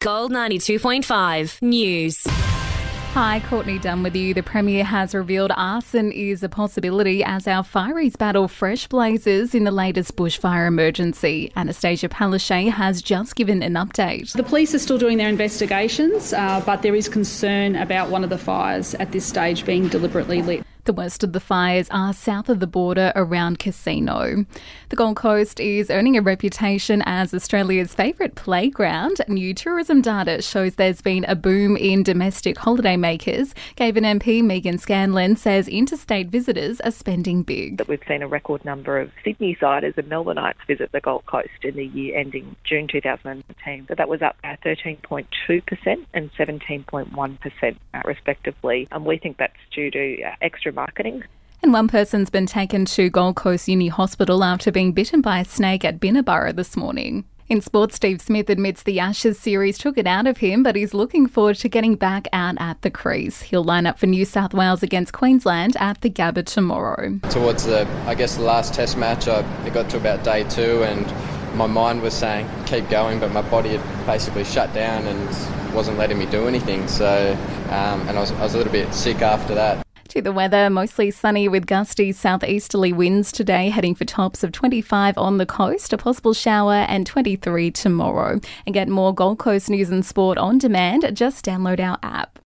Gold 92.5 News. Hi, Courtney Dunn with you. The Premier has revealed arson is a possibility as our fireys battle fresh blazes in the latest bushfire emergency. Anastasia Palaszczuk has just given an update. The police are still doing their investigations, but there is concern about one of the fires at this stage being deliberately lit. The worst of the fires are south of the border around Casino. The Gold Coast is earning a reputation as Australia's favourite playground. New tourism data shows there's been a boom in domestic holidaymakers. Cavan MP Megan Scanlon says interstate visitors are spending big. That we've seen a record number of Sydney-siders and Melbourneites visit the Gold Coast in the year ending June 2019. That was up by 13.2% and 17.1% respectively. And we think that's due to extra marketing. And one person's been taken to Gold Coast Uni Hospital after being bitten by a snake at Binnaburra this morning. In sports, Steve Smith admits the Ashes series took it out of him, but he's looking forward to getting back out at the crease. He'll line up for New South Wales against Queensland at the Gabba tomorrow. Towards the last test match, it got to about day 2 and my mind was saying keep going, but my body had basically shut down and wasn't letting me do anything. So, and I was a little bit sick after that. To the weather, mostly sunny with gusty southeasterly winds today, heading for tops of 25 on the coast, a possible shower, and 23 tomorrow. And get more Gold Coast news and sport on demand, just download our app.